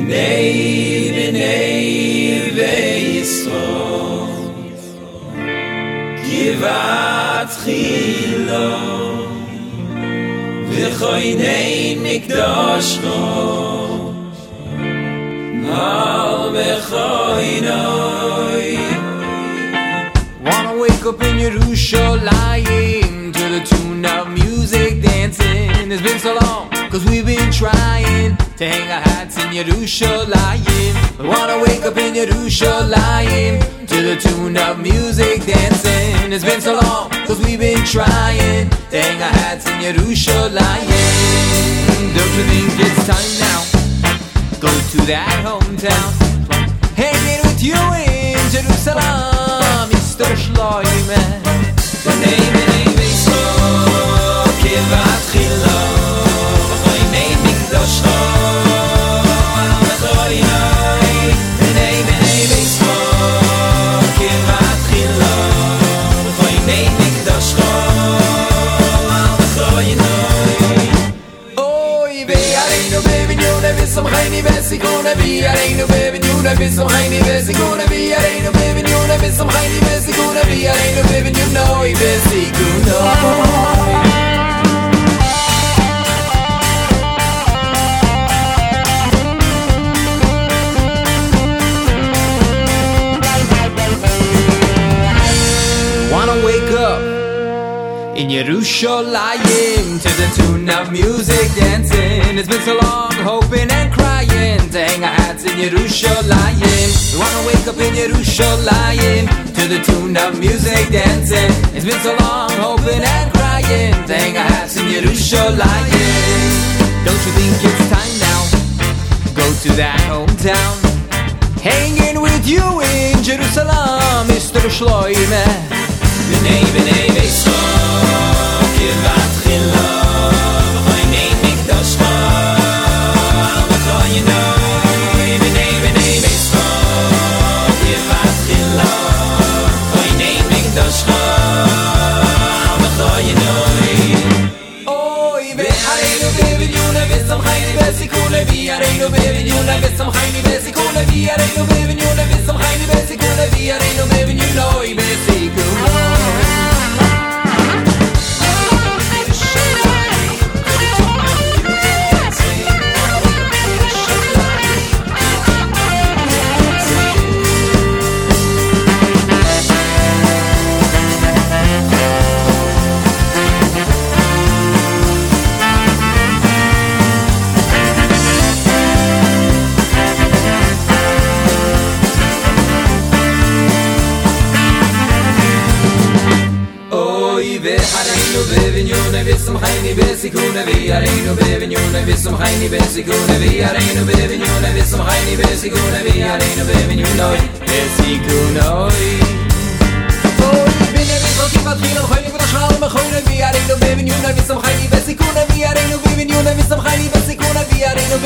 b'nei Yisrael Givat Chilo v'choinei mikdashcho al v'choinoi. Wanna wake up in Yerushalayim to the tune of music dancing. It's been so long, cause we've been trying to hang our hats in Yerushalayim. We wanna wake up in Yerushalayim to the tune of music dancing. It's been so long, cause we've been trying to hang our hats in Yerushalayim. Don't you think it's time now? Go to that hometown, hanging with you in Jerusalem. Mr. Shloimeh B'nei Yisrael Givat Chilo v'choinei mikdashcho al v'choinoi. B'nei Yisrael Givat Chilo v'choinei mikdashcho al v'choinoi. Oy ve'areinu be'vinyuna v'samchayni v'sikuna ve'areinu be'vinyuna v'samchayni v'sikuna ve'areinu be'vinyuna v'samchayni v'sikuna ve'areinu be'vinyuna v'sikuna. Wanna wake up in Yerushalayim to the tune of music dancing. It's been so long hoping and crying to hang our hats in Yerushalayim. We wanna wake up in Yerushalayim to the tune of music dancing. It's been so long hoping and crying to hang our hats in Yerushalayim. Don't you think it's time now? Go to that hometown, hanging with you in Jerusalem, Mr. Shloimeh. B'nei Yisrael Givat Chilo v'choinei mikdashcho al v'choinoi. B'nei Yisrael Givat Chilo v'choinei mikdashcho al v'choinoi. Oy ve'areinu be'vinyuna v'samchayni v'sikuna ve'areinu be'vinyuna v'samchayni v'sikuna ve'areinu be'vinyuna v'samchayni v'sikuna ve'areinu be'vinyuna v'sikuna. V'samchayni v'sikuna ve'areinu be'vinyuna v'samchayni v'sikuna ve'areinu be'vinyuna v'samchayni v'sikuna ve'areinu be'vinyuna v'sikuna. Oy b'nei Yisrael Givat Chilo v'choinei mikdashcho al v'choinoi ve'areinu be'vinyuna v'samchayni v'sikuna ve'areinu be'vinyuna v'samchayni v'sikuna ve'areinu